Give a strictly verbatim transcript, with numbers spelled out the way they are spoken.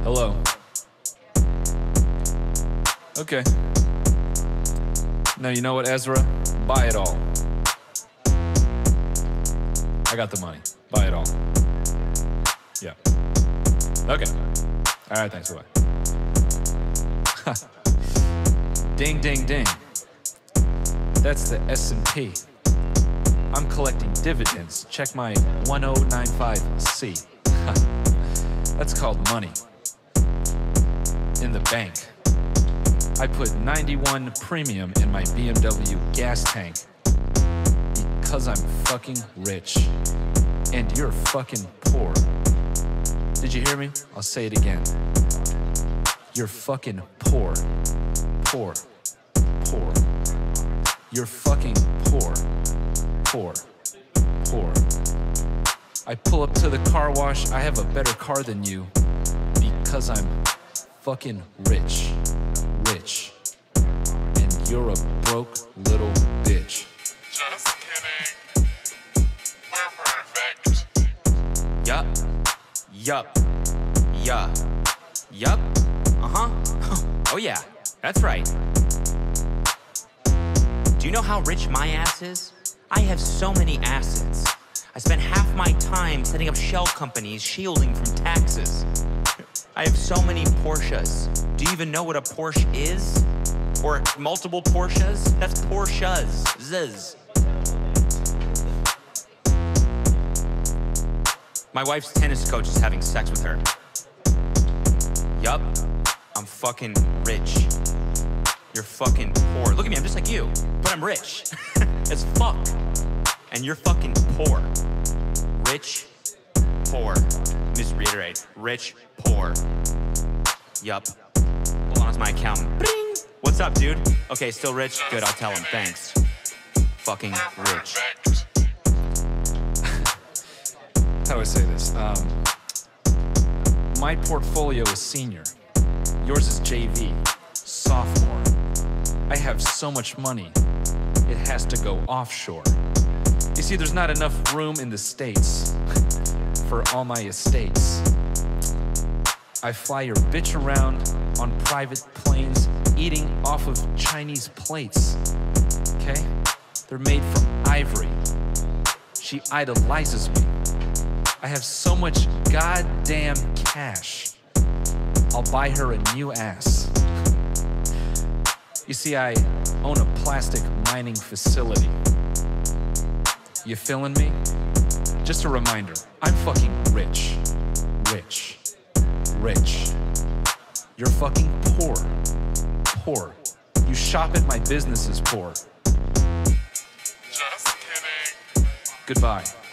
Hello. Okay. Now you know what, Ezra? Buy it all. I got the money. Buy it all. Yeah. Okay. All right, thanks. Bye. Ding, ding, ding. That's the S and P. I'm collecting dividends. Check my one oh nine five C. That's called money. In the bank. I put ninety-one premium in my B M W gas tank because I'm fucking rich and you're fucking poor. Did you hear me? I'll say it again. You're fucking poor. Poor. Poor. You're fucking poor. Poor. Poor. I pull up to the car wash. I have a better car than you because I'm fucking rich. Rich. And you're a broke little bitch. Just kidding. We're perfect. Yup. Yup. Yeah. Yup. Uh-huh. Oh yeah, that's right. Do you know how rich my ass is? I have so many assets. I spend half my time setting up shell companies shielding from taxes. I have so many Porsches. Do you even know what a Porsche is? Or multiple Porsches? That's Porsches. Ziz. My wife's tennis coach is having sex with her. Yup, I'm fucking rich. You're fucking poor. Look at me, I'm just like you, but I'm rich as fuck. And you're fucking poor. Rich, poor. Just reiterate, rich, poor. Yup. Hold on, it's my accountant. Bing! What's up, dude? Okay, still rich? Good, I'll tell him, thanks. Fucking rich. How do I say this? Um, my portfolio is senior. Yours is J V, sophomore. I have so much money, it has to go offshore. You see, there's not enough room in the States for all my estates. I fly your bitch around on private planes, eating off of Chinese plates, okay? They're made from ivory. She idolizes me. I have so much goddamn cash. I'll buy her a new ass. You see, I own a plastic mining facility. You feeling me? Just a reminder, I'm fucking rich. Rich. Rich. You're fucking poor. Poor. You shop at my business is poor. Just kidding. Goodbye.